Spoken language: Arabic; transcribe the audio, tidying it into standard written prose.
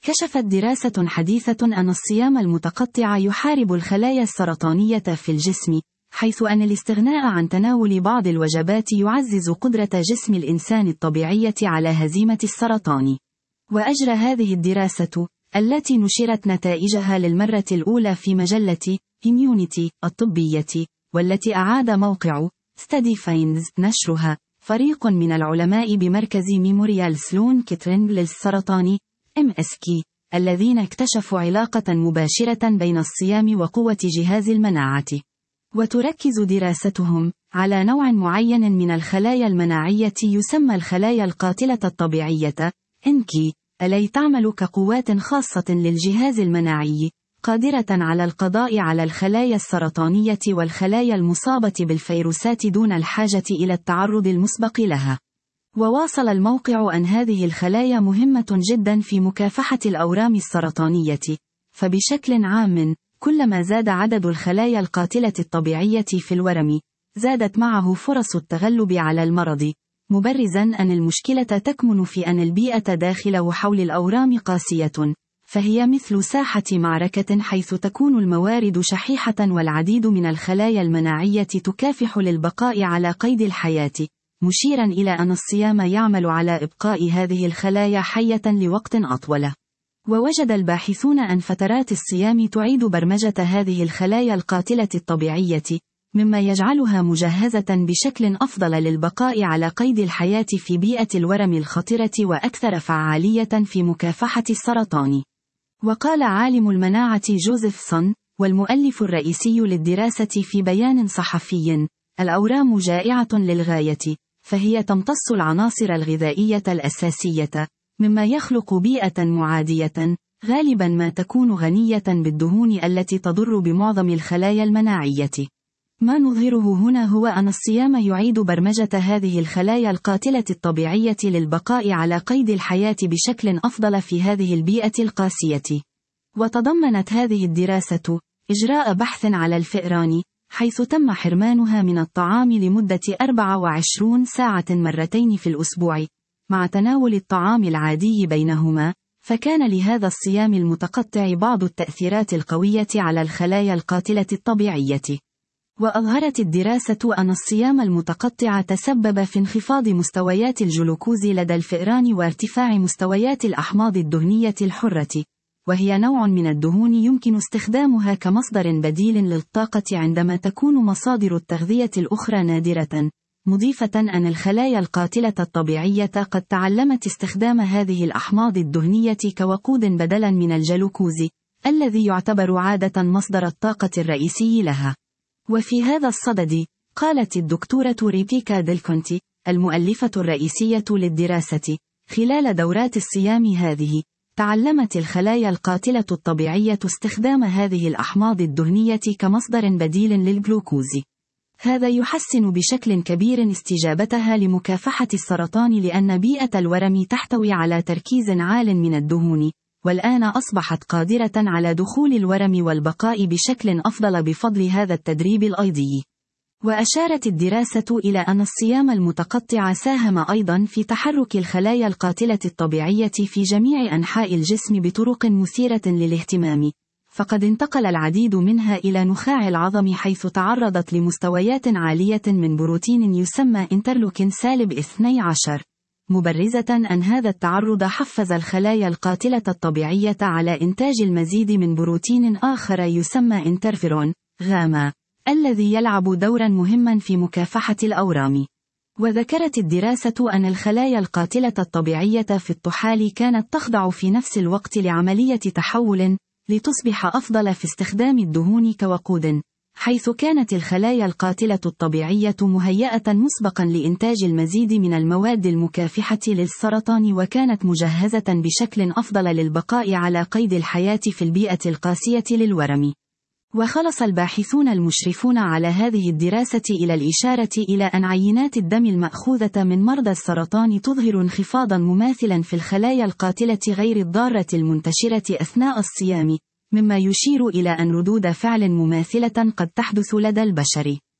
كشفت دراسة حديثة أن الصيام المتقطع يحارب الخلايا السرطانية في الجسم، حيث أن الاستغناء عن تناول بعض الوجبات يعزز قدرة جسم الإنسان الطبيعية على هزيمة السرطان. وأجرى هذه الدراسة، التي نشرت نتائجها للمرة الأولى في مجلة Immunity الطبية، والتي أعاد موقع Study Finds نشرها فريق من العلماء بمركز ميموريال سلون كيترين للسرطان MSK، الذين اكتشفوا علاقة مباشرة بين الصيام وقوة جهاز المناعة. وتركز دراستهم على نوع معين من الخلايا المناعية يسمى الخلايا القاتلة الطبيعية NK، التي تعمل كقوات خاصة للجهاز المناعي، قادرة على القضاء على الخلايا السرطانية والخلايا المصابة بالفيروسات دون الحاجة إلى التعرض المسبق لها. وواصل الموقع أن هذه الخلايا مهمة جدا في مكافحة الأورام السرطانية، فبشكل عام كلما زاد عدد الخلايا القاتلة الطبيعية في الورم، زادت معه فرص التغلب على المرض، مبرزا أن المشكلة تكمن في أن البيئة داخل وحول الأورام قاسية، فهي مثل ساحة معركة حيث تكون الموارد شحيحة والعديد من الخلايا المناعية تكافح للبقاء على قيد الحياة، مشيرا إلى أن الصيام يعمل على إبقاء هذه الخلايا حية لوقت أطول. ووجد الباحثون أن فترات الصيام تعيد برمجة هذه الخلايا القاتلة الطبيعية، مما يجعلها مجهزة بشكل أفضل للبقاء على قيد الحياة في بيئة الورم الخطرة وأكثر فعالية في مكافحة السرطان. وقال عالم المناعة جوزيف سون، والمؤلف الرئيسي للدراسة في بيان صحفي: الأورام جائعة للغاية، فهي تمتص العناصر الغذائية الأساسية، مما يخلق بيئة معادية، غالبا ما تكون غنية بالدهون التي تضر بمعظم الخلايا المناعية. ما نظهره هنا هو أن الصيام يعيد برمجة هذه الخلايا القاتلة الطبيعية للبقاء على قيد الحياة بشكل أفضل في هذه البيئة القاسية. وتضمنت هذه الدراسة إجراء بحث على الفئران، حيث تم حرمانها من الطعام لمدة 24 ساعة مرتين في الأسبوع، مع تناول الطعام العادي بينهما، فكان لهذا الصيام المتقطع بعض التأثيرات القوية على الخلايا القاتلة الطبيعية. وأظهرت الدراسة أن الصيام المتقطع تسبب في انخفاض مستويات الجلوكوز لدى الفئران وارتفاع مستويات الأحماض الدهنية الحرة، وهي نوع من الدهون يمكن استخدامها كمصدر بديل للطاقة عندما تكون مصادر التغذية الأخرى نادرة، مضيفة أن الخلايا القاتلة الطبيعية قد تعلمت استخدام هذه الأحماض الدهنية كوقود بدلا من الجلوكوز، الذي يعتبر عادة مصدر الطاقة الرئيسي لها. وفي هذا الصدد، قالت الدكتورة ريبيكا ديلكونتي، المؤلفة الرئيسية للدراسة: خلال دورات الصيام هذه، تعلمت الخلايا القاتلة الطبيعية استخدام هذه الأحماض الدهنية كمصدر بديل للجلوكوز. هذا يحسن بشكل كبير استجابتها لمكافحة السرطان، لأن بيئة الورم تحتوي على تركيز عال من الدهون، والآن أصبحت قادرة على دخول الورم والبقاء بشكل أفضل بفضل هذا التدريب الأيضي. وأشارت الدراسة إلى أن الصيام المتقطع ساهم أيضا في تحرك الخلايا القاتلة الطبيعية في جميع أنحاء الجسم بطرق مثيرة للاهتمام، فقد انتقل العديد منها إلى نخاع العظم، حيث تعرضت لمستويات عالية من بروتين يسمى انترلوكين -12، مبرزة أن هذا التعرض حفز الخلايا القاتلة الطبيعية على إنتاج المزيد من بروتين آخر يسمى انترفيرون غاما، الذي يلعب دورا مهما في مكافحة الأورام. وذكرت الدراسة أن الخلايا القاتلة الطبيعية في الطحال كانت تخضع في نفس الوقت لعملية تحول لتصبح أفضل في استخدام الدهون كوقود، حيث كانت الخلايا القاتلة الطبيعية مهيئة مسبقا لإنتاج المزيد من المواد المكافحة للسرطان، وكانت مجهزة بشكل أفضل للبقاء على قيد الحياة في البيئة القاسية للورم. وخلص الباحثون المشرفون على هذه الدراسة إلى الإشارة إلى أن عينات الدم المأخوذة من مرضى السرطان تظهر انخفاضا مماثلا في الخلايا القاتلة غير الضارة المنتشرة أثناء الصيام، مما يشير إلى أن ردود فعل مماثلة قد تحدث لدى البشر.